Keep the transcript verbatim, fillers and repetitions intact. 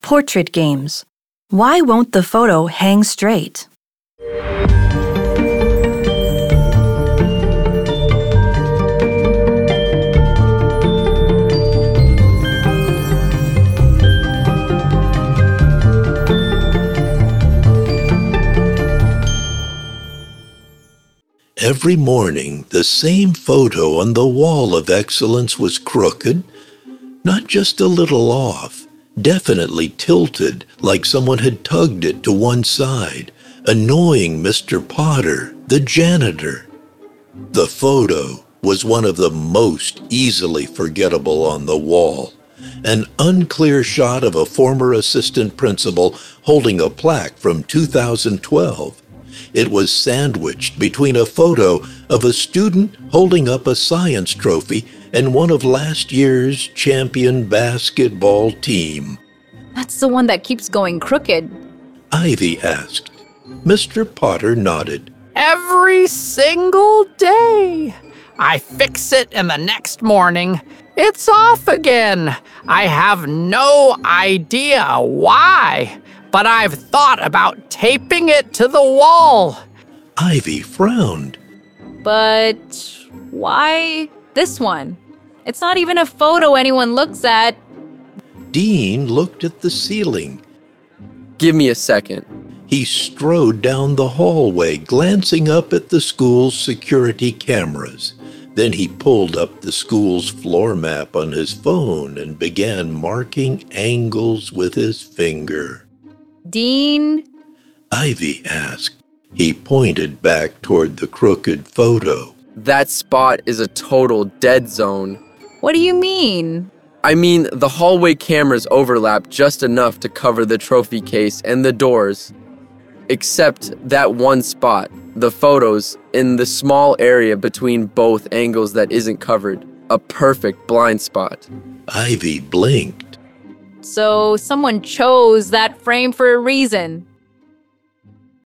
portrait games. Why won't the photo hang straight? Every morning, the same photo on the wall of excellence was crooked, not just a little off, definitely tilted like someone had tugged it to one side, annoying Mister Potter, the janitor. The photo was one of the most easily forgettable on the wall, an unclear shot of a former assistant principal holding a plaque from two thousand twelve. It was sandwiched between a photo of a student holding up a science trophy and one of last year's champion basketball team. That's the one that keeps going crooked. Ivy asked. Mister Potter nodded. Every single day. I fix it and the next morning, it's off again. I have no idea why, but I've thought about taping it to the wall. Ivy frowned. But why this one? It's not even a photo anyone looks at. Dean looked at the ceiling. Give me a second. He strode down the hallway, glancing up at the school's security cameras. Then he pulled up the school's floor map on his phone and began marking angles with his finger. Dean? Ivy asked. He pointed back toward the crooked photo. That spot is a total dead zone. What do you mean? I mean, the hallway cameras overlap just enough to cover the trophy case and the doors. Except that one spot, the photos, in the small area between both angles that isn't covered. A perfect blind spot. Ivy blinked. So someone chose that frame for a reason.